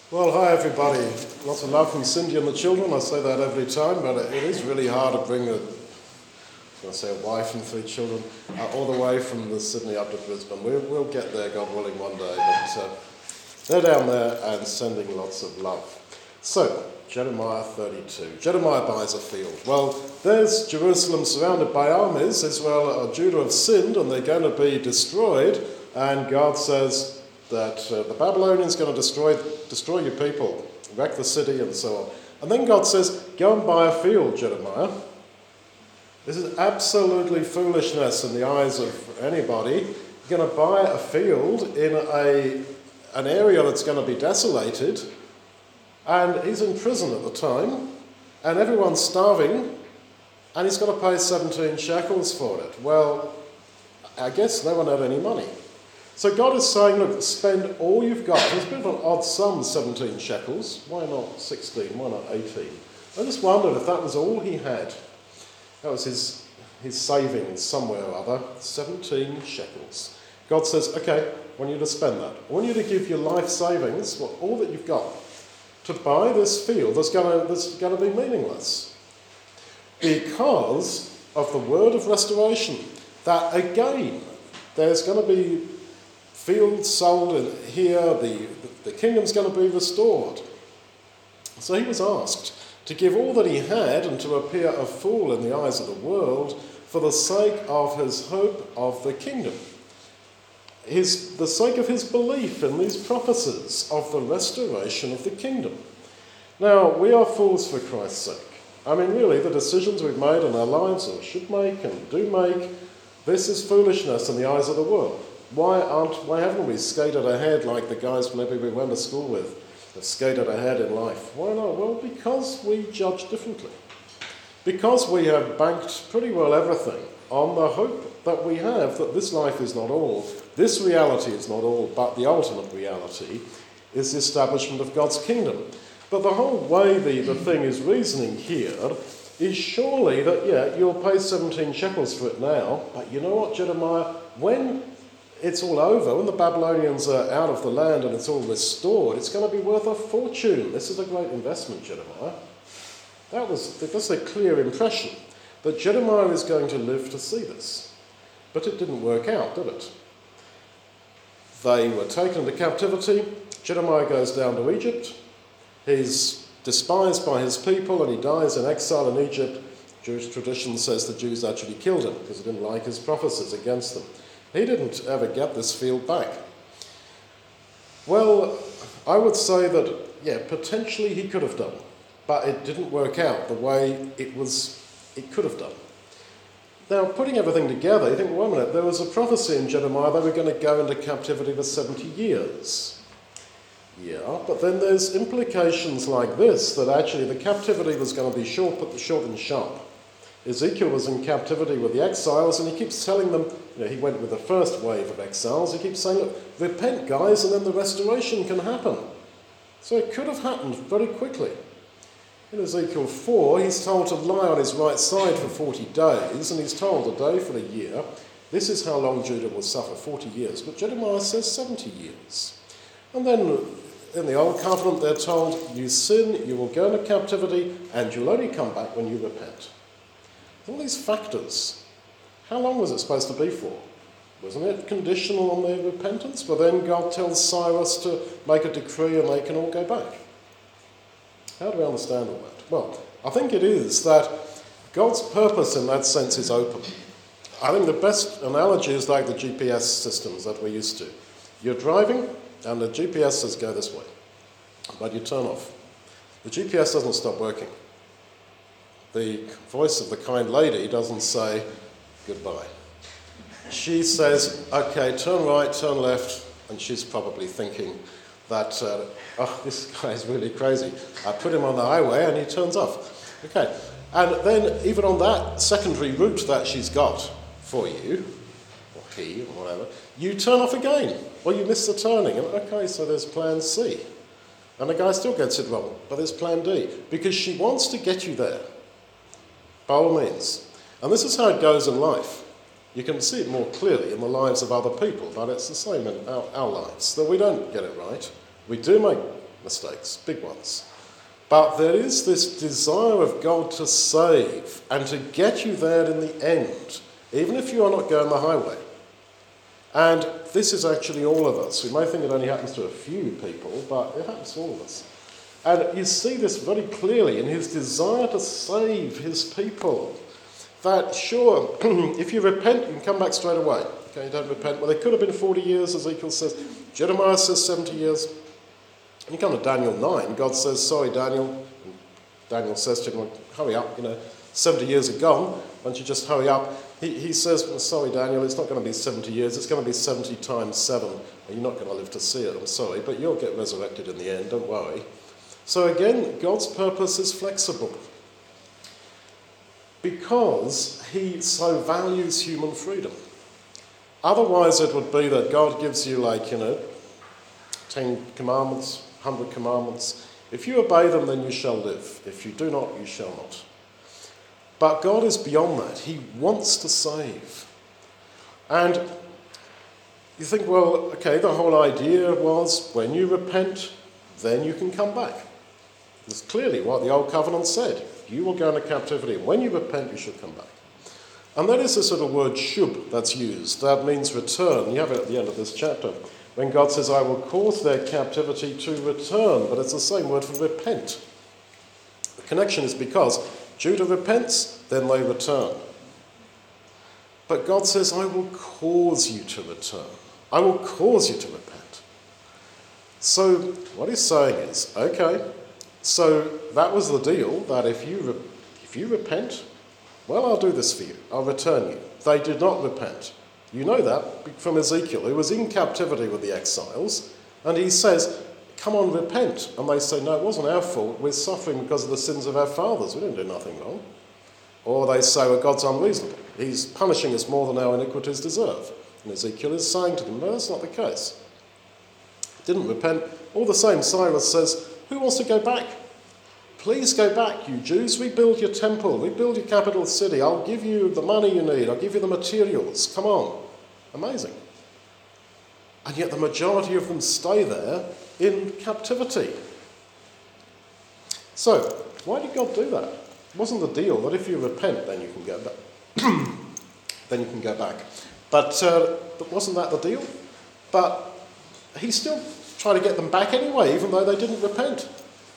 Well, hi everybody. Lots of love from Cindy and the children. I say that every time, but it is really hard to bring a wife and 3 children all the way from the Sydney up to Brisbane. We'll get there, God willing, one day. But they're down there and sending lots of love. So, Jeremiah 32. Jeremiah buys a field. Well, there's Jerusalem surrounded by armies. Israel or Judah have sinned and they're going to be destroyed. And God says that the Babylonians are going to destroy your people, wreck the city and so on. And then God says, go and buy a field, Jeremiah. This is absolutely foolishness in the eyes of anybody. You're going to buy a field in an area that's going to be desolated, and he's in prison at the time, and everyone's starving, and he's got to pay 17 shekels for it. Well, I guess no one had any money. So God is saying, look, spend all you've got. It's a bit of an odd sum, 17 shekels. Why not 16? Why not 18? I just wondered if that was all he had. That was his savings somewhere or other, 17 shekels. God says, okay, I want you to spend that. I want you to give your life savings, all that you've got, to buy this field that's going to be meaningless. Because of the word of restoration, that again, there's going to be fields sold here, the kingdom's going to be restored. So he was asked to give all that he had and to appear a fool in the eyes of the world for the sake of his hope of the kingdom. The sake of his belief in these prophecies of the restoration of the kingdom. Now, we are fools for Christ's sake. I mean, really, the decisions we've made in our lives, or should make and do make, this is foolishness in the eyes of the world. Why haven't we skated ahead like the guys maybe we went to school with have skated ahead in life? Why not? Well, because we judge differently. Because we have banked pretty well everything on the hope that we have that this life is not all, this reality is not all, but the ultimate reality is the establishment of God's kingdom. But the whole way the thing is reasoning here is surely that, yeah, you'll pay 17 shekels for it now, but you know what, Jeremiah, when it's all over, when the Babylonians are out of the land and it's all restored, it's going to be worth a fortune. This is a great investment, Jeremiah. That's a clear impression that Jeremiah is going to live to see this. But it didn't work out, did it? They were taken into captivity. Jeremiah goes down to Egypt. He's despised by his people and he dies in exile in Egypt. Jewish tradition says the Jews actually killed him because they didn't like his prophecies against them. He didn't ever get this field back. Well, I would say that, yeah, potentially he could have done, but it didn't work out the way it could have done. Now, putting everything together, you think, well, wait a minute, there was a prophecy in Jeremiah they were going to go into captivity for 70 years. Yeah, but then there's implications like this, that actually the captivity was going to be short and sharp. Ezekiel was in captivity with the exiles, and he keeps telling them, he went with the first wave of exiles, he keeps saying, look, repent, guys, and then the restoration can happen. So it could have happened very quickly. In Ezekiel 4, he's told to lie on his right side for 40 days, and he's told a day for the year. This is how long Judah will suffer, 40 years. But Jeremiah says 70 years. And then in the Old Covenant, they're told, you sin, you will go into captivity, and you'll only come back when you repent. All these factors, how long was it supposed to be for? Wasn't it conditional on their repentance? But then God tells Cyrus to make a decree and they can all go back. How do we understand all that? Well, I think it is that God's purpose in that sense is open. I think the best analogy is like the GPS systems that we're used to. You're driving and the GPS says go this way, but you turn off. The GPS doesn't stop working. The voice of the kind lady doesn't say goodbye. She says, okay, turn right, turn left, and she's probably thinking that, this guy's really crazy. I put him on the highway and he turns off. Okay, and then even on that secondary route that she's got for you, or he, or whatever, you turn off again, or you miss the turning. And okay, so there's plan C. And the guy still gets it wrong, but there's plan D, because she wants to get you there. By all means. And this is how it goes in life. You can see it more clearly in the lives of other people, but it's the same in our lives, that we don't get it right. We do make mistakes, big ones. But there is this desire of God to save and to get you there in the end, even if you are not going the highway. And this is actually all of us. We may think it only happens to a few people, but it happens to all of us. And you see this very clearly in his desire to save his people. That, sure, if you repent, you can come back straight away. Okay, you don't repent. Well, it could have been 40 years, Ezekiel says. Jeremiah says 70 years. You come to Daniel 9, God says, sorry, Daniel. And Daniel says to him, well, hurry up, 70 years are gone. Why don't you just hurry up? He says, well, sorry, Daniel, it's not going to be 70 years. It's going to be 70 times 7. Well, you're not going to live to see it, I'm sorry, but you'll get resurrected in the end, don't worry. So again, God's purpose is flexible because he so values human freedom. Otherwise, it would be that God gives you 10 commandments, 100 commandments. If you obey them, then you shall live. If you do not, you shall not. But God is beyond that. He wants to save. And you think, well, okay, the whole idea was when you repent, then you can come back. That's clearly what the Old Covenant said. You will go into captivity. When you repent, you should come back. And that is the sort of word shub that's used. That means return. You have it at the end of this chapter. When God says, I will cause their captivity to return. But it's the same word for repent. The connection is because Judah repents, then they return. But God says, I will cause you to return. I will cause you to repent. So what he's saying is, okay, so that was the deal, that if you repent, well, I'll do this for you. I'll return you. They did not repent. You know that from Ezekiel, who was in captivity with the exiles, and he says, come on, repent. And they say, no, it wasn't our fault. We're suffering because of the sins of our fathers. We didn't do nothing wrong. Or they say, well, God's unreasonable. He's punishing us more than our iniquities deserve. And Ezekiel is saying to them, no, that's not the case. Didn't repent. All the same, Cyrus says, who wants to go back? Please go back, you Jews. Rebuild your temple. Rebuild your capital city. I'll give you the money you need. I'll give you the materials. Come on. Amazing. And yet the majority of them stay there in captivity. So, why did God do that? It wasn't the deal that if you repent, then you can go back. Then you can go back. But wasn't that the deal? But he still tried to get them back anyway, even though they didn't repent.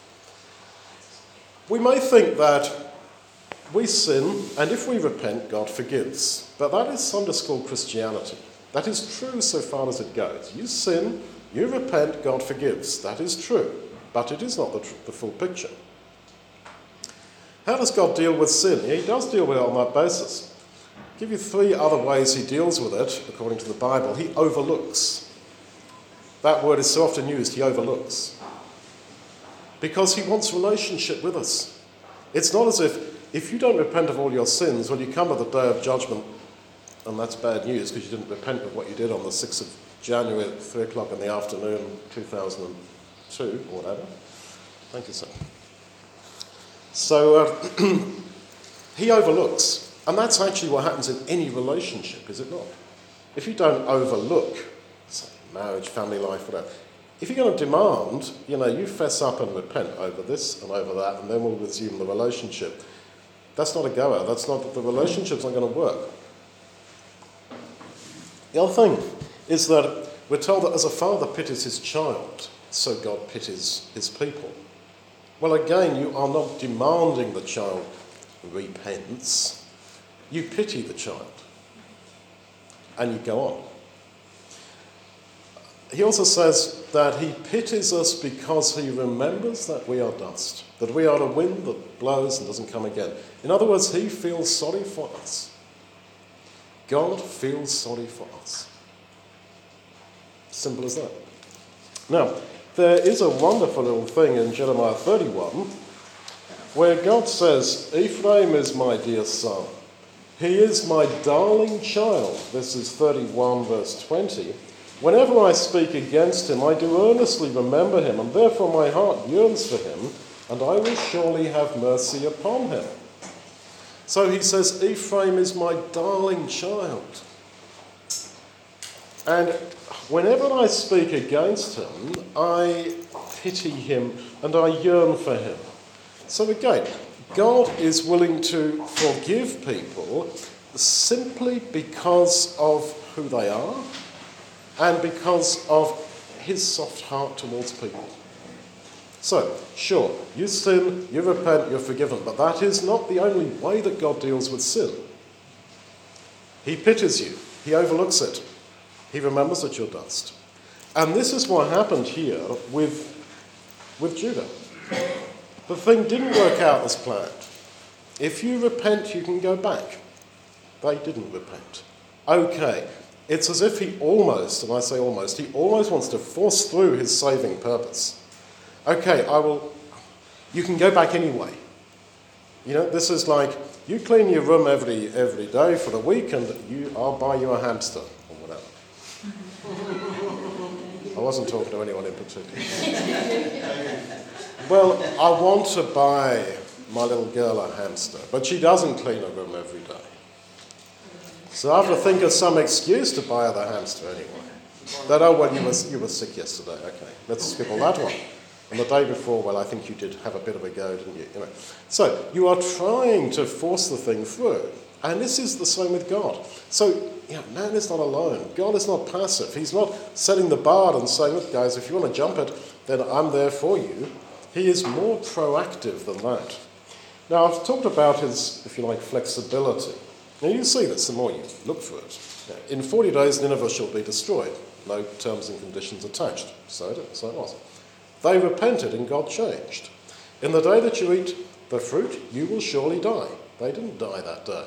We may think that we sin, and if we repent, God forgives. But that is Sunday school Christianity. That is true so far as it goes. You sin, you repent, God forgives. That is true. But it is not the full picture. How does God deal with sin? He does deal with it on that basis. I'll give you 3 other ways he deals with it, according to the Bible. He overlooks. That word is so often used, he overlooks. Because he wants relationship with us. It's not as if you don't repent of all your sins, well, you come at the day of judgment, and that's bad news because you didn't repent of what you did on the 6th of January at 3 o'clock in the afternoon, 2002, or whatever. Thank you, sir. So he overlooks. And that's actually what happens in any relationship, is it not? If you don't overlook, say, marriage, family life, whatever, if you're going to demand, you fess up and repent over this and over that, and then we'll resume the relationship. That's not a goer. The relationship's not going to work. The other thing is that we're told that as a father pities his child, so God pities his people. Well, again, you are not demanding the child repents. You pity the child. And you go on. He also says that he pities us because he remembers that we are dust, that we are the wind that blows and doesn't come again. In other words, he feels sorry for us. God feels sorry for us. Simple as that. Now, there is a wonderful little thing in Jeremiah 31 where God says, Ephraim is my dear son. He is my darling child. This is 31 verse 20. Whenever I speak against him, I do earnestly remember him, and therefore my heart yearns for him, and I will surely have mercy upon him. So he says, Ephraim is my darling child. And whenever I speak against him, I pity him and I yearn for him. So again, God is willing to forgive people simply because of who they are and because of his soft heart towards people. So, sure, you sin, you repent, you're forgiven, but that is not the only way that God deals with sin. He pities you, he overlooks it, he remembers that you're dust. And this is what happened here with Judah. The thing didn't work out as planned. If you repent, you can go back. They didn't repent. Okay, it's as if he almost, and I say almost, he almost wants to force through his saving purpose. Okay, you can go back anyway. You know, this is like, you clean your room every day for the week and I'll buy you a hamster or whatever. I wasn't talking to anyone in particular. Well, I want to buy my little girl a hamster, but she doesn't clean her room every day. So I have to think of some excuse to buy her the hamster anyway. That, oh, well, you were sick yesterday. Okay, let's skip all that one. And the day before, well, I think you did have a bit of a go, didn't you? You know. So you are trying to force the thing through. And this is the same with God. So, man is not alone. God is not passive. He's not setting the bar and saying, look, guys, if you want to jump it, then I'm there for you. He is more proactive than that. Now, I've talked about his, if you like, flexibility. Now, you see this the more you look for it. In 40 days, Nineveh shall be destroyed. No terms and conditions attached. So it was. They repented and God changed. In the day that you eat the fruit, you will surely die. They didn't die that day.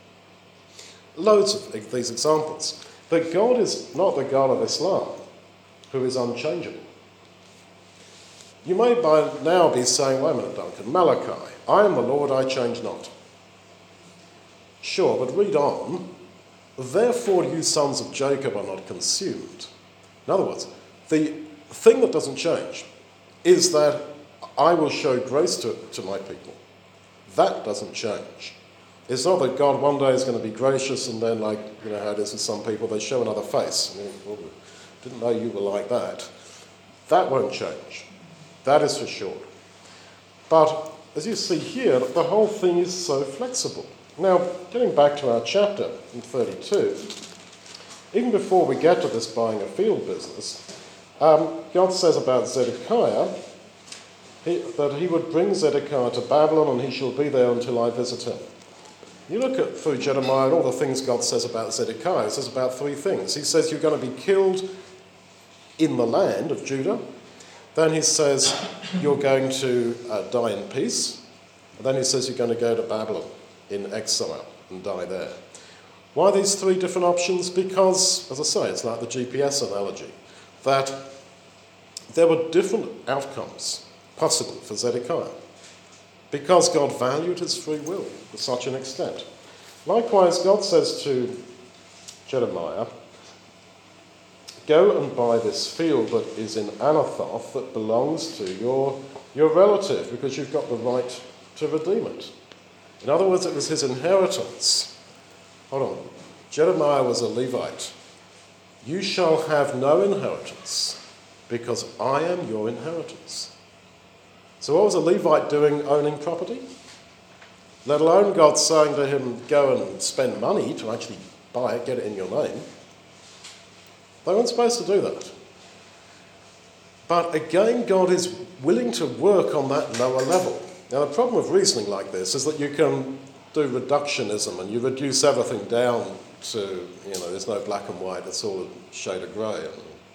Loads of these examples. But God is not the God of Islam, who is unchangeable. You may by now be saying, wait a minute, Duncan, Malachi, I am the Lord, I change not. Sure, but read on. Therefore you sons of Jacob are not consumed. In other words, the thing that doesn't change is that I will show grace to my people. That doesn't change. It's not that God one day is going to be gracious and then, like, you know how it is with some people, they show another face. I mean, well, didn't know you were like that. That won't change. That is for sure. But as you see here, the whole thing is so flexible. Now, getting back to our chapter in 32, even before we get to this buying a field business, God says about Zedekiah that he would bring Zedekiah to Babylon and he shall be there until I visit him. You look at through Jeremiah and all the things God says about Zedekiah. He says about three things. He says you're going to be killed in the land of Judah. Then he says you're going to die in peace. And then he says you're going to go to Babylon in exile and die there. Why these three different options? Because, as I say, it's like the GPS analogy, that there were different outcomes possible for Zedekiah because God valued his free will to such an extent. Likewise, God says to Jeremiah, go and buy this field that is in Anathoth that belongs to your relative because you've got the right to redeem it. In other words, it was his inheritance. Hold on. Jeremiah was a Levite. You shall have no inheritance because I am your inheritance. So what was a Levite doing owning property? Let alone God saying to him, go and spend money to actually buy it, get it in your name. They weren't supposed to do that. But again, God is willing to work on that lower level. Now, the problem with reasoning like this is that you can do reductionism and you reduce everything down to, there's no black and white, it's all a shade of grey.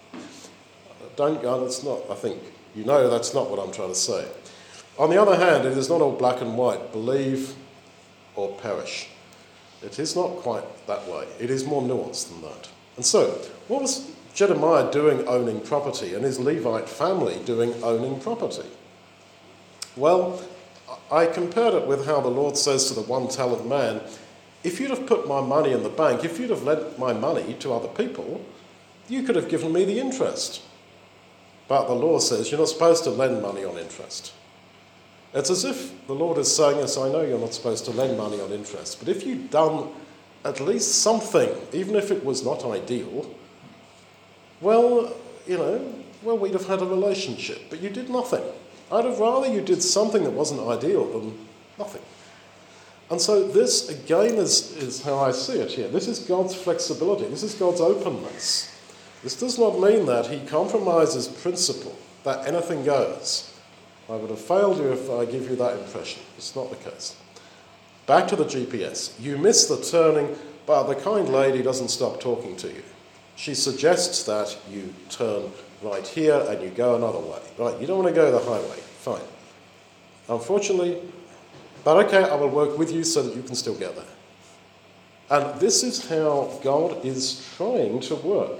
That's not, I think, that's not what I'm trying to say. On the other hand, it is not all black and white, believe or perish. It is not quite that way. It is more nuanced than that. And so, what was Jeremiah doing owning property and his Levite family doing owning property? Well, I compared it with how the Lord says to the one-talent man, if you'd have put my money in the bank, if you'd have lent my money to other people, you could have given me the interest. But the law says you're not supposed to lend money on interest. It's as if the Lord is saying, yes, I know you're not supposed to lend money on interest, but if you'd done at least something, even if it was not ideal, well, well, we'd have had a relationship, but you did nothing. I'd have rather you did something that wasn't ideal than nothing. And so this, again, is how I see it here. This is God's flexibility. This is God's openness. This does not mean that he compromises principle, that anything goes. I would have failed you if I give you that impression. It's not the case. Back to the GPS. You miss the turning, but the kind lady doesn't stop talking to you. She suggests that you turn right here and you go another way. Right, you don't want to go the highway. Fine. Unfortunately, but okay, I will work with you so that you can still get there. And this is how God is trying to work.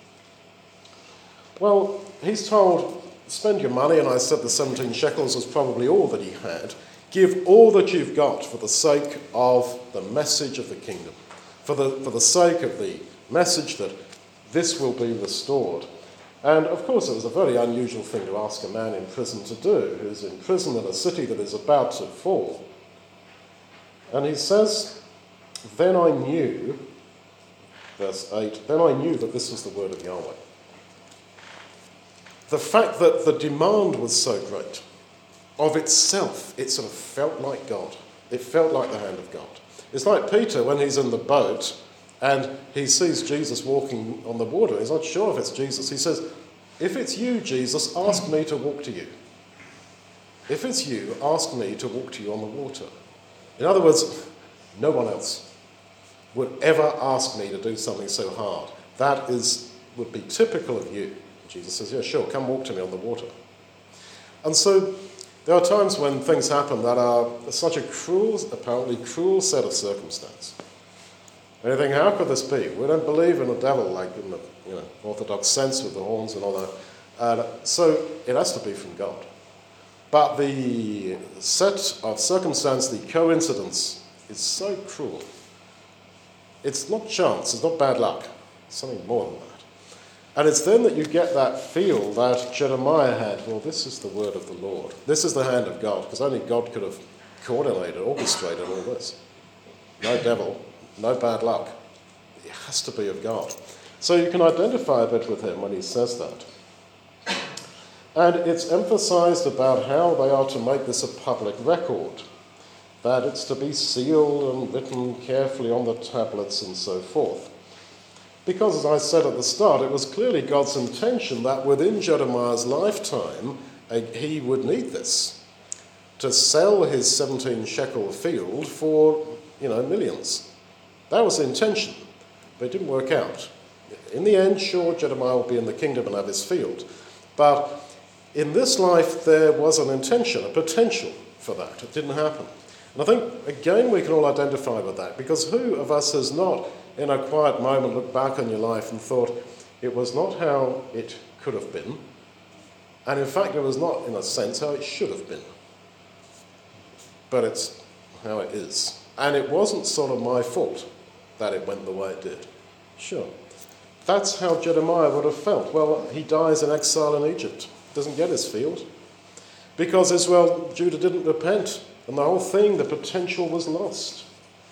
Well, he's told, spend your money, and I said the 17 shekels was probably all that he had. Give all that you've got for the sake of the message of the kingdom, for the sake of the message that this will be restored. And of course it was a very unusual thing to ask a man in prison to do, who's in prison in a city that is about to fall. And he says, then I knew, verse 8, then I knew that this was the word of Yahweh. The fact that the demand was so great, of itself, it sort of felt like God. It felt like the hand of God. It's like Peter when he's in the boat and he sees Jesus walking on the water. He's not sure if it's Jesus. He says, if it's you, Jesus, ask me to walk to you. If it's you, ask me to walk to you on the water. In other words, no one else would ever ask me to do something so hard. That would be typical of you. Jesus says, yeah, sure, come walk to me on the water. And so there are times when things happen that are such a apparently cruel set of circumstances. And you think, how could this be? We don't believe in a devil like in the orthodox sense with the horns and all that. And so it has to be from God. But the set of circumstance, the coincidence, is so cruel. It's not chance, it's not bad luck. It's something more than that. And it's then that you get that feel that Jeremiah had, well, this is the word of the Lord. This is the hand of God, because only God could have coordinated, orchestrated all this. No devil, no bad luck. It has to be of God. So you can identify a bit with him when he says that. And it's emphasised about how they are to make this a public record, that it's to be sealed and written carefully on the tablets and so forth. Because, as I said at the start, it was clearly God's intention that within Jeremiah's lifetime, he would need this to sell his 17 shekel field for, millions. That was the intention, but it didn't work out. In the end, sure, Jeremiah will be in the kingdom and have his field. But in this life, there was an intention, a potential for that. It didn't happen. And I think, again, we can all identify with that, because who of us has not, in a quiet moment, looked back on your life and thought, it was not how it could have been, and in fact, it was not, in a sense, how it should have been. But it's how it is. And it wasn't sort of my fault that it went the way it did. Sure. That's how Jeremiah would have felt. Well, he dies in exile in Egypt, doesn't get his field, because Judah didn't repent, and the whole thing, the potential was lost.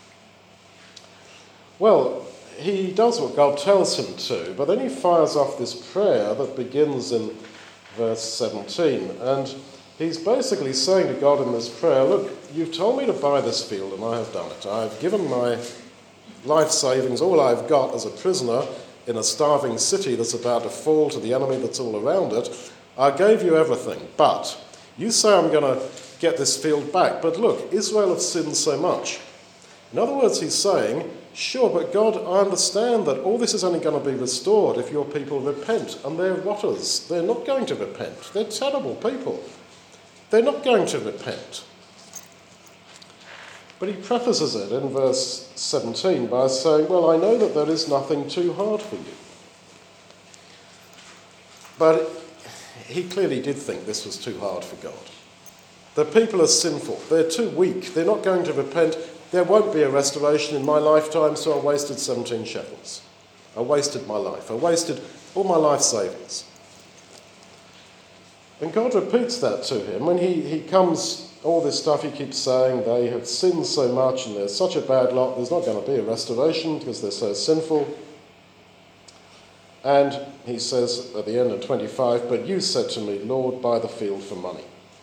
Well, he does what God tells him to, but then he fires off this prayer that begins in verse 17. And he's basically saying to God in this prayer, look, you've told me to buy this field, and I have done it. I've given my life savings, all I've got as a prisoner in a starving city that's about to fall to the enemy that's all around it. I gave you everything, but you say I'm going to get this field back. But look, Israel have sinned so much. In other words, he's saying, sure, but God, I understand that all this is only going to be restored if your people repent. And they're rotters. They're not going to repent. They're terrible people. They're not going to repent. But he prefaces it in verse 17 by saying, well, I know that there is nothing too hard for you. But he clearly did think this was too hard for God. The people are sinful. They're too weak. They're not going to repent. There won't be a restoration in my lifetime, so I wasted 17 shekels. I wasted my life. I wasted all my life savings. And God repeats that to him. When he comes, all this stuff he keeps saying, they have sinned so much and they're such a bad lot, there's not going to be a restoration because they're so sinful. And he says at the end of 25, but you said to me, Lord, buy the field for money.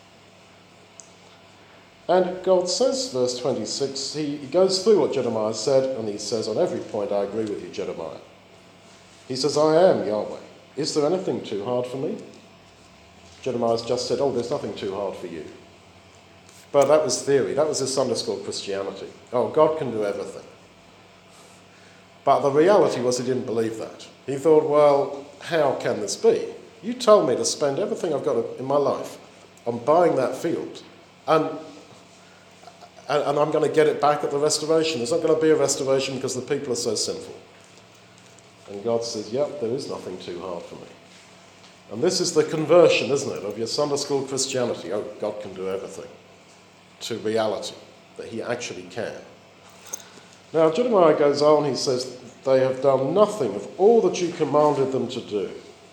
And God says, verse 26, he goes through what Jeremiah said, and he says, on every point, I agree with you, Jeremiah. He says, I am Yahweh. Is there anything too hard for me? Jeremiah's just said, there's nothing too hard for you. But that was theory. That was his Sunday school Christianity. God can do everything. But the reality was he didn't believe that. He thought, well, how can this be? You told me to spend everything I've got in my life on buying that field, and I'm going to get it back at the restoration. There's not going to be a restoration because the people are so sinful. And God says, yep, there is nothing too hard for me. And this is the conversion, isn't it, of your Sunday school Christianity. God can do everything. To reality, that he actually can. Now, Jeremiah goes on, he says, they have done nothing of all that you commanded them to do.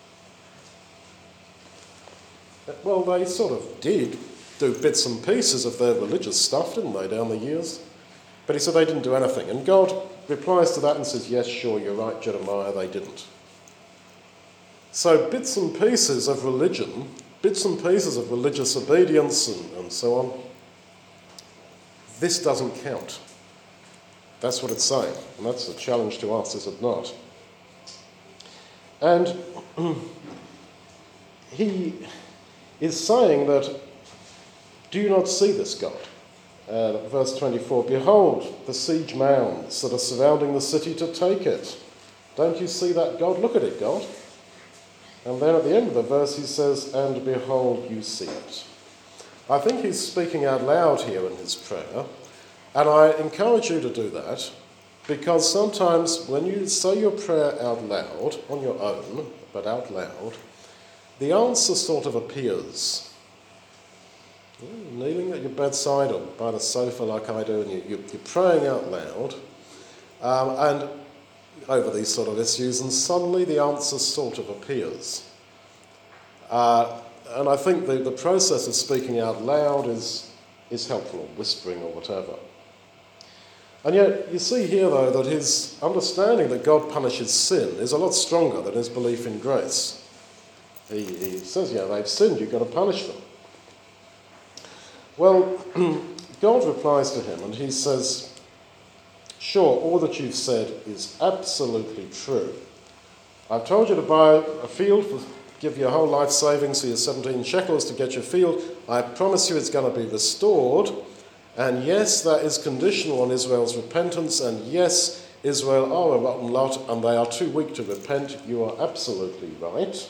Well, they sort of did do bits and pieces of their religious stuff, didn't they, down the years? But he said they didn't do anything. And God replies to that and says, yes, sure, you're right, Jeremiah, they didn't. So bits and pieces of religion, bits and pieces of religious obedience and so on, this doesn't count. That's what it's saying. And that's a challenge to us, is it not? And he is saying that, do you not see this, God? Verse 24, behold the siege mounds that are surrounding the city to take it. Don't you see that, God? Look at it, God. And then at the end of the verse he says, and behold, you see it. I think he's speaking out loud here in his prayer, and I encourage you to do that, because sometimes when you say your prayer out loud, on your own, but out loud, the answer sort of appears. Kneeling at your bedside or by the sofa like I do, and you're praying out loud, and over these sort of issues, and suddenly the answer sort of appears. And I think the process of speaking out loud is helpful, or whispering or whatever. And yet you see here, though, that his understanding that God punishes sin is a lot stronger than his belief in grace. He says, they've sinned, you've got to punish them. Well, God replies to him and he says, sure, all that you've said is absolutely true. I've told you to buy a field, give you a whole life savings, so you're 17 shekels to get your field. I promise you it's going to be restored. And yes, that is conditional on Israel's repentance. And yes, Israel are a rotten lot and they are too weak to repent. You are absolutely right.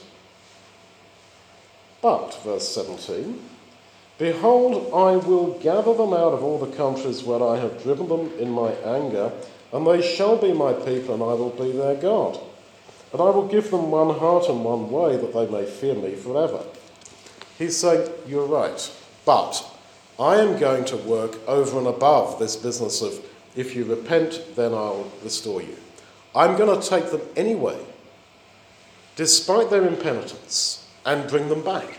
But, verse 17, behold, I will gather them out of all the countries where I have driven them in my anger, and they shall be my people, and I will be their God. And I will give them one heart and one way, that they may fear me forever. He's saying, you're right, but I am going to work over and above this business of, if you repent, then I'll restore you. I'm going to take them anyway, despite their impenitence, and bring them back.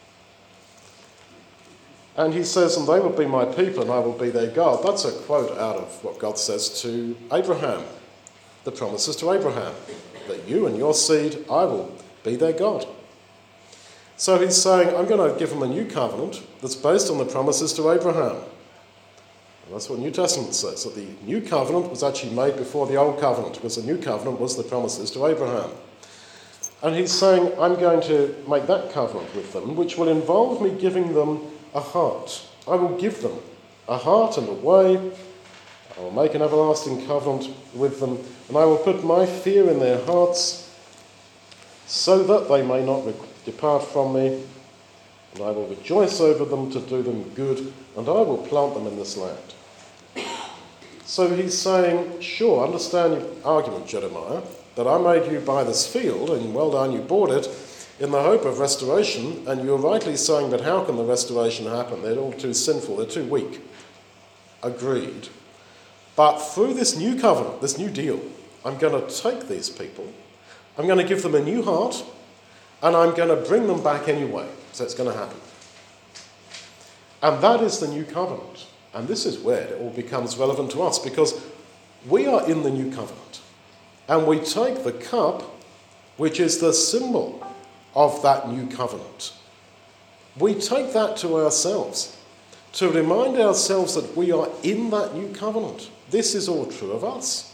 And he says, and they will be my people and I will be their God. That's a quote out of what God says to Abraham. The promises to Abraham, that you and your seed, I will be their God. So he's saying, I'm going to give them a new covenant that's based on the promises to Abraham. And that's what the New Testament says, that the new covenant was actually made before the old covenant, because the new covenant was the promises to Abraham. And he's saying, I'm going to make that covenant with them, which will involve me giving them a heart. I will give them a heart and a way. I will make an everlasting covenant with them, and I will put my fear in their hearts, so that they may not depart from me. And I will rejoice over them to do them good, and I will plant them in this land. So he's saying, sure, understand your argument, Jeremiah, that I made you buy this field, and well done, you bought it, in the hope of restoration, and you're rightly saying that how can the restoration happen? They're all too sinful, they're too weak. Agreed. But through this new covenant, this new deal, I'm going to take these people, I'm going to give them a new heart, and I'm going to bring them back anyway. So it's going to happen. And that is the new covenant. And this is where it all becomes relevant to us, because we are in the new covenant. And we take the cup which is the symbol of that new covenant. We take that to ourselves to remind ourselves that we are in that new covenant. This is all true of us.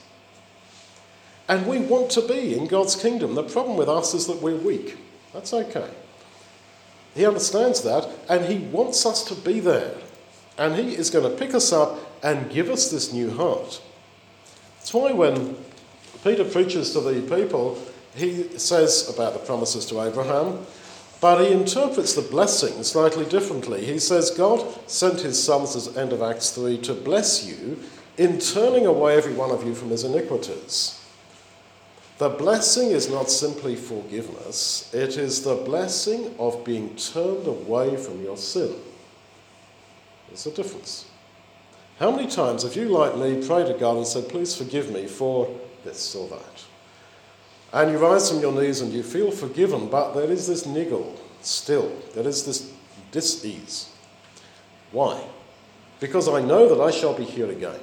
And we want to be in God's kingdom. The problem with us is that we're weak. That's okay. He understands that, and he wants us to be there. And he is going to pick us up and give us this new heart. That's why when Peter preaches to the people, he says about the promises to Abraham, but he interprets the blessing slightly differently. He says, God sent his sons, at the end of Acts 3, to bless you in turning away every one of you from his iniquities. The blessing is not simply forgiveness, it is the blessing of being turned away from your sin. There's a difference. How many times have you, like me, prayed to God and said, please forgive me for this or that? And you rise from your knees and you feel forgiven, but there is this niggle still. There is this dis-ease. Why? Because I know that I shall be here again.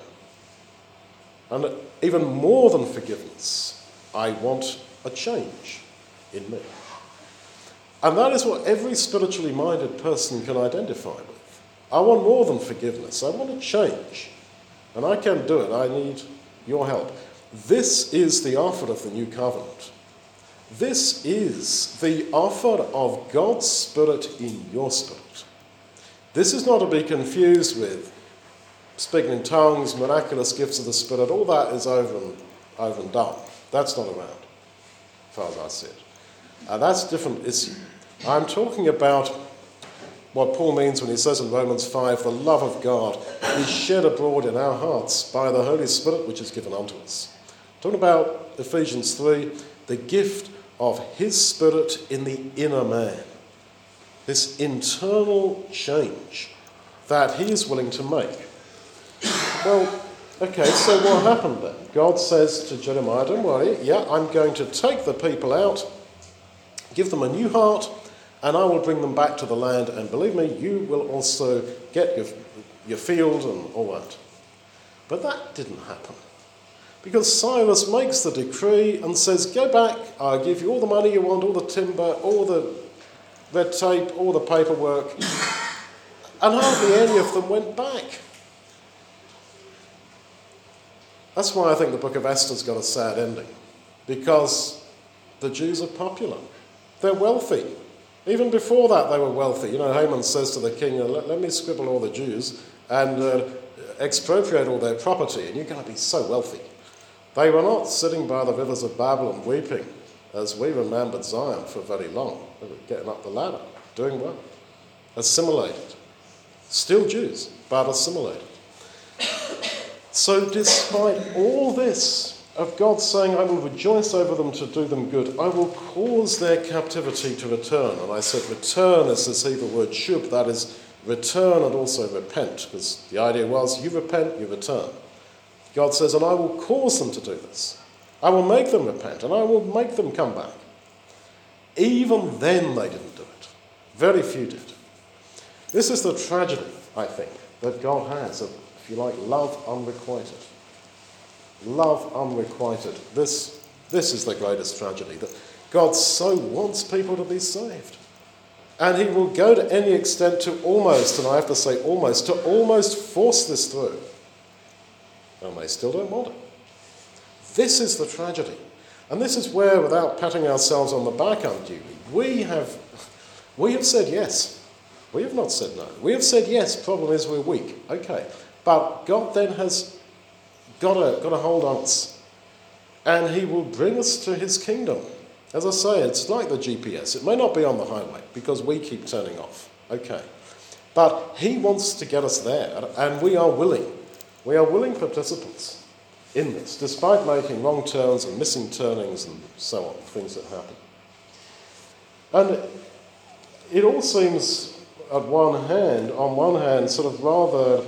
And even more than forgiveness, I want a change in me. And that is what every spiritually minded person can identify with. I want more than forgiveness. I want a change. And I can't do it. I need your help. This is the offer of the new covenant. This is the offer of God's Spirit in your spirit. This is not to be confused with speaking in tongues, miraculous gifts of the Spirit. All that is over and done. That's not around, as far as I see it. That's a different issue. I'm talking about what Paul means when he says in Romans 5, the love of God is shed abroad in our hearts by the Holy Spirit which is given unto us. Talking about Ephesians 3, the gift of his Spirit in the inner man. This internal change that he is willing to make. Well, okay, so what happened then? God says to Jeremiah, don't worry, I'm going to take the people out, give them a new heart, and I will bring them back to the land, and believe me, you will also get your field and all that. But that didn't happen. Because Cyrus makes the decree and says, go back, I'll give you all the money you want, all the timber, all the red tape, all the paperwork. And hardly any of them went back. That's why I think the book of Esther's got a sad ending. Because the Jews are popular. They're wealthy. Even before that, they were wealthy. You know, Haman says to the king, let me scribble all the Jews and expropriate all their property, and you're going to be so wealthy. They were not sitting by the rivers of Babylon weeping, as we remembered Zion for very long. They were getting up the ladder, doing well. Assimilated. Still Jews, but assimilated. So despite all this, of God saying, I will rejoice over them to do them good, I will cause their captivity to return. And I said return is this Hebrew word shub, that is return and also repent, because the idea was you repent, you return. God says, and I will cause them to do this. I will make them repent, and I will make them come back. Even then they didn't do it. Very few did. This is the tragedy, I think, that God has of, if you like, love unrequited. Love unrequited. This is the greatest tragedy, that God so wants people to be saved. And he will go to any extent to almost, and I have to say almost, to almost force this through. And they still don't want it. This is the tragedy. And this is where, without patting ourselves on the back unduly, we have said yes. We have not said no. We have said yes, problem is we're weak. Okay. But God then has got a hold on us. And he will bring us to his kingdom. As I say, it's like the GPS. It may not be on the highway because we keep turning off. Okay. But he wants to get us there, and we are willing. We are willing participants in this, despite making wrong turns and missing turnings and so on, things that happen. And it all seems, on one hand, sort of rather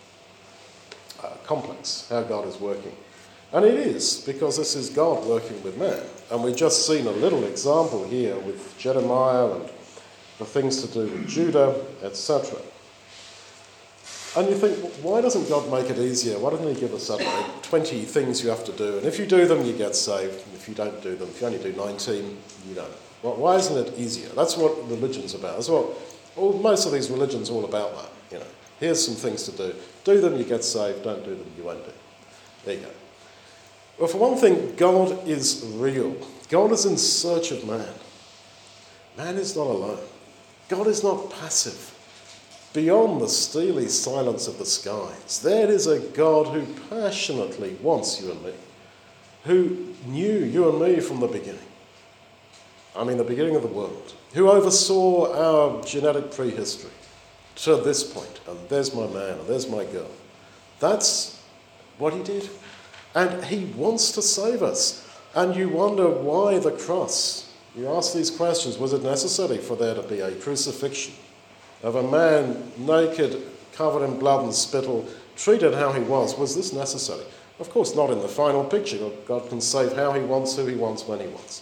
complex, how God is working. And it is, because this is God working with man. And we've just seen a little example here with Jeremiah and the things to do with Judah, etc. And you think, why doesn't God make it easier? Why doesn't he give us 20 things you have to do? And if you do them, you get saved. And if you don't do them, if you only do 19, you don't. Well, why isn't it easier? That's what religion's about. That's what most of these religions are all about that. You know, here's some things to do. Do them, you get saved. Don't do them, you won't do. There you go. Well, for one thing, God is real. God is in search of man. Man is not alone. God is not passive. Beyond the steely silence of the skies, there is a God who passionately wants you and me, who knew you and me from the beginning. I mean, the beginning of the world, who oversaw our genetic prehistory to this point. And there's my man, and there's my girl. That's what he did. And he wants to save us. And you wonder why the cross. You ask these questions. Was it necessary for there to be a crucifixion of a man naked, covered in blood and spittle, treated how he was? Was this necessary? Of course not in the final picture. God can save how he wants, who he wants, when he wants.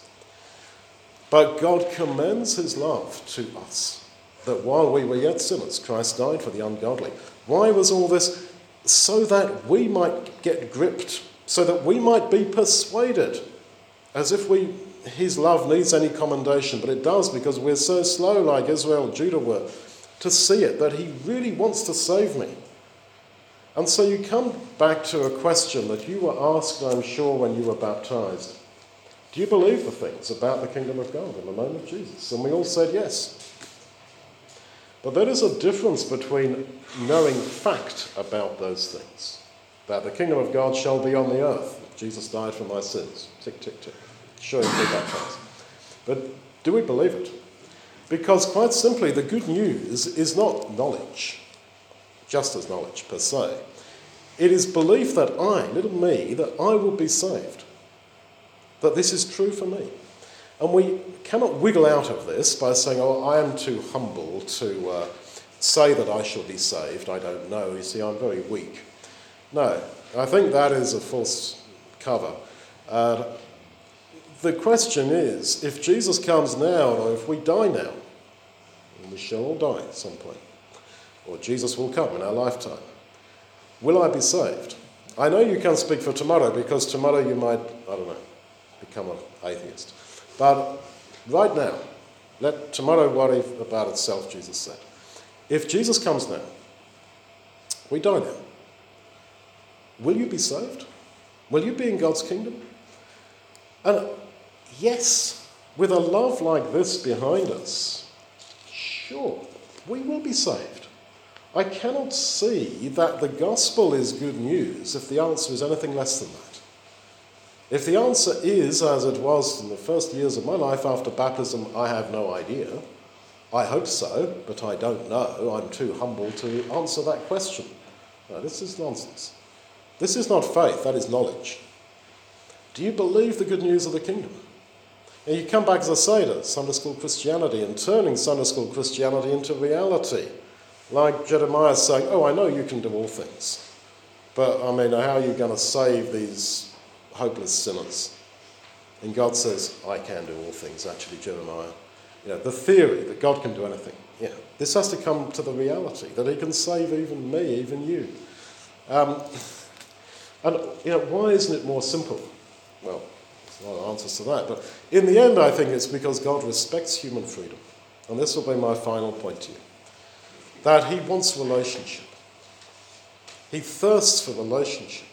But God commends his love to us, that while we were yet sinners, Christ died for the ungodly. Why was all this? So that we might get gripped, so that we might be persuaded, as if his love needs any commendation, but it does, because we're so slow, like Israel and Judah were, to see it, that he really wants to save me. And so you come back to a question that you were asked, I'm sure, when you were baptized. Do you believe the things about the kingdom of God in the name of Jesus? And we all said yes. But there is a difference between knowing fact about those things, that the kingdom of God shall be on the earth. Jesus died for my sins. Tick, tick, tick. Sure, you be baptized. But do we believe it? Because quite simply, the good news is not knowledge, just as knowledge per se. It is belief that I, little me, that I will be saved. That this is true for me. And we cannot wiggle out of this by saying, oh, I am too humble to say that I shall be saved. I don't know. You see, I'm very weak. No, I think that is a false cover. The question is, if Jesus comes now, or if we die now, and we shall all die at some point, or Jesus will come in our lifetime, will I be saved? I know you can't speak for tomorrow, because tomorrow you might, I don't know, become an atheist. But right now, let tomorrow worry about itself, Jesus said. If Jesus comes now, we die now, will you be saved? Will you be in God's kingdom? And yes, with a love like this behind us, sure, we will be saved. I cannot see that the gospel is good news if the answer is anything less than that. If the answer is, as it was in the first years of my life after baptism, I have no idea. I hope so, but I don't know. I'm too humble to answer that question. No, this is nonsense. This is not faith, that is knowledge. Do you believe the good news of the kingdom? And you come back, as I say, to Sunday school Christianity and turning Sunday school Christianity into reality. Like Jeremiah saying, oh, I know you can do all things. But, I mean, how are you going to save these hopeless sinners? And God says, I can do all things, actually, Jeremiah. You know, the theory that God can do anything. Yeah, this has to come to the reality, that he can save even me, even you. And, you know, why isn't it more simple? Well, there's a lot of answers to that. But in the end, I think it's because God respects human freedom. And this will be my final point to you. That he wants relationship. He thirsts for relationship.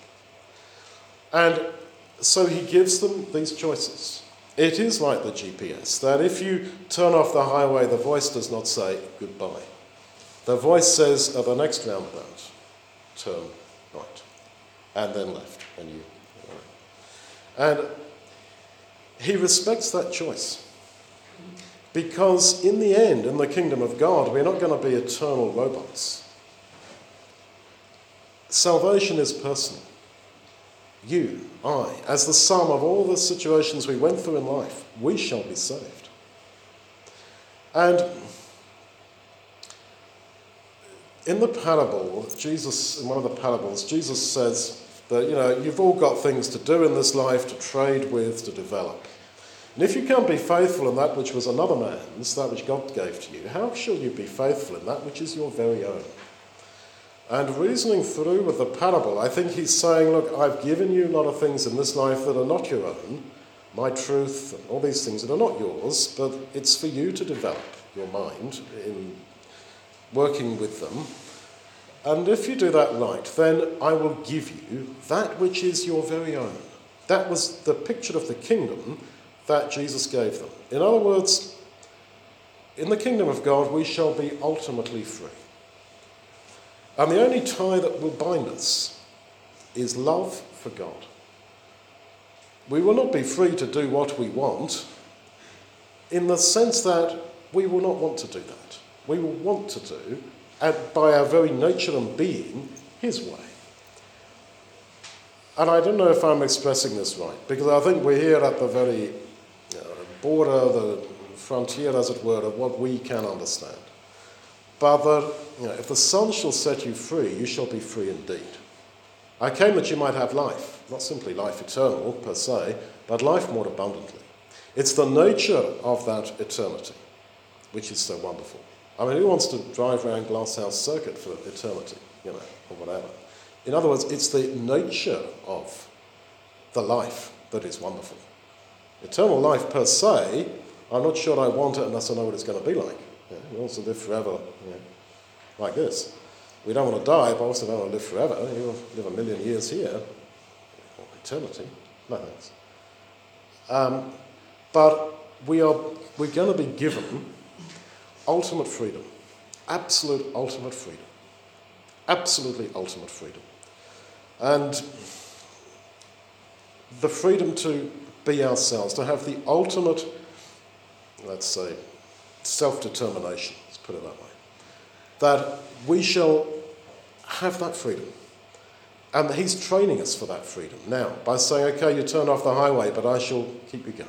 And so he gives them these choices. It is like the GPS, that if you turn off the highway, the voice does not say goodbye. The voice says, at the next roundabout, turn right, and then left, and you. And he respects that choice. Because in the end, in the kingdom of God, we're not going to be eternal robots. Salvation is personal. You, I, as the sum of all the situations we went through in life, we shall be saved. And in the parable, in one of the parables, Jesus says that, you know, you've all got things to do in this life, to trade with, to develop. And if you can't be faithful in that which was another man's, that which God gave to you, how shall you be faithful in that which is your very own? And reasoning through with the parable, I think he's saying, look, I've given you a lot of things in this life that are not your own, my truth and all these things that are not yours, but it's for you to develop your mind in working with them. And if you do that right, then I will give you that which is your very own. That was the picture of the kingdom that Jesus gave them. In other words, in the kingdom of God, we shall be ultimately free. And the only tie that will bind us is love for God. We will not be free to do what we want in the sense that we will not want to do that. We will want to do, by our very nature and being, his way. And I don't know if I'm expressing this right, because I think we're here at the very border, the frontier, as it were, of what we can understand. But that, if the Son shall set you free, you shall be free indeed. I came that you might have life, not simply life eternal per se, but life more abundantly. It's the nature of that eternity which is so wonderful. I mean, who wants to drive around Glasshouse Circuit for eternity, or whatever? In other words, it's the nature of the life that is wonderful. Eternal life per se, I'm not sure I want it unless I know what it's going to be like. We also live forever, like this. We don't want to die, but also don't want to live forever. You'll live 1 million years here, or eternity. No thanks. But we're going to be given ultimate freedom, absolute ultimate freedom, absolutely ultimate freedom, and the freedom to be ourselves, to have the ultimate, let's say, self-determination, let's put it that way, that we shall have that freedom. And he's training us for that freedom now by saying, okay, you turn off the highway, but I shall keep you going.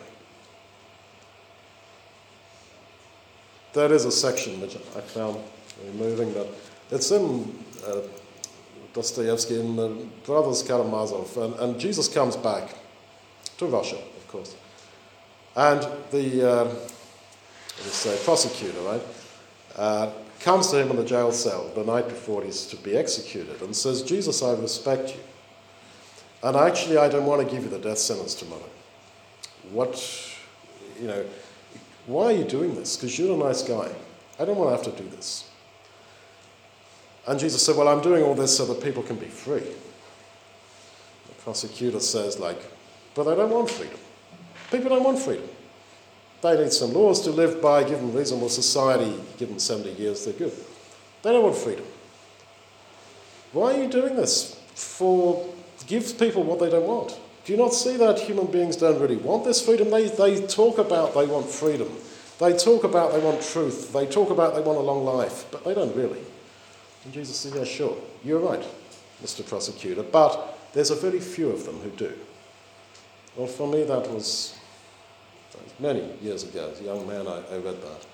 There is a section which I found very moving, that it's in Dostoevsky in the Brothers Karamazov, and Jesus comes back to Russia, of course. And the prosecutor, right, comes to him in the jail cell the night before he's to be executed and says, Jesus, I respect you. And actually, I don't want to give you the death sentence tomorrow. Why are you doing this? Because you're a nice guy. I don't want to have to do this. And Jesus said, well, I'm doing all this so that people can be free. The prosecutor says, but I don't want freedom. People don't want freedom. They need some laws to live by, give them reasonable society, give them 70 years, they're good. They don't want freedom. Why are you doing this? Give people what they don't want. Do you not see that human beings don't really want this freedom? They talk about they want freedom. They talk about they want truth. They talk about they want a long life, but they don't really. And Jesus says, yeah, sure, you're right, Mr. Prosecutor, but there's a very few of them who do. Well, for me, that was many years ago. As a young man, I read that.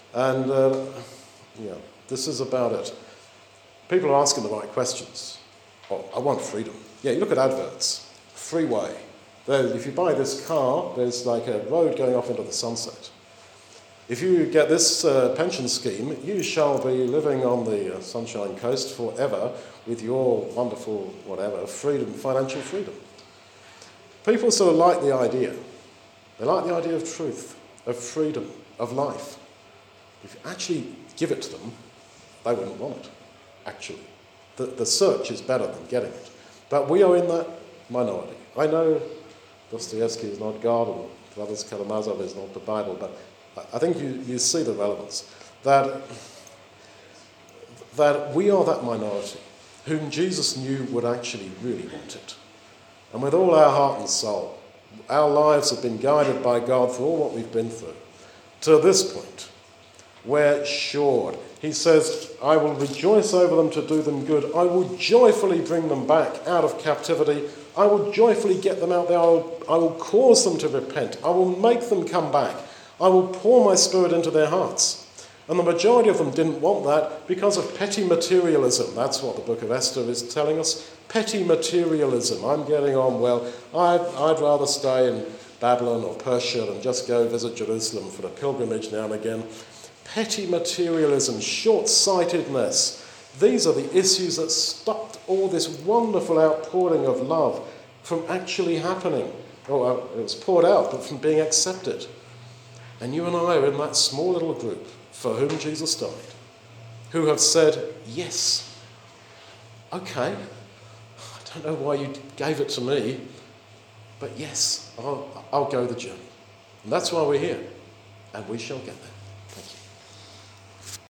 And, this is about it. People are asking the right questions. Oh, I want freedom. Yeah, you look at adverts. Freeway. If you buy this car, there's like a road going off into the sunset. If you get this pension scheme, you shall be living on the Sunshine Coast forever with your wonderful, freedom, financial freedom. People sort of like the idea. They like the idea of truth, of freedom, of life. If you actually give it to them, they wouldn't want it, actually. The search is better than getting it. But we are in that minority. I know Dostoevsky is not God and Brothers Karamazov is not the Bible, but I think you see the relevance. That we are that minority whom Jesus knew would actually really want it. And with all our heart and soul, our lives have been guided by God through all what we've been through. To this point, we're sure. He says, I will rejoice over them to do them good. I will joyfully bring them back out of captivity. I will joyfully get them out there. I will cause them to repent. I will make them come back. I will pour my spirit into their hearts. And the majority of them didn't want that because of petty materialism. That's what the book of Esther is telling us. Petty materialism. I'm getting on well. I'd rather stay in Babylon or Persia than just go visit Jerusalem for a pilgrimage now and again. Petty materialism, short-sightedness, These are the issues that stopped all this wonderful outpouring of love from actually happening. Or it was poured out, but from being accepted. And you and I are in that small little group for whom Jesus died, who have said, yes, okay, I don't know why you gave it to me, but yes, I'll go the journey. And that's why we're here, and we shall get there.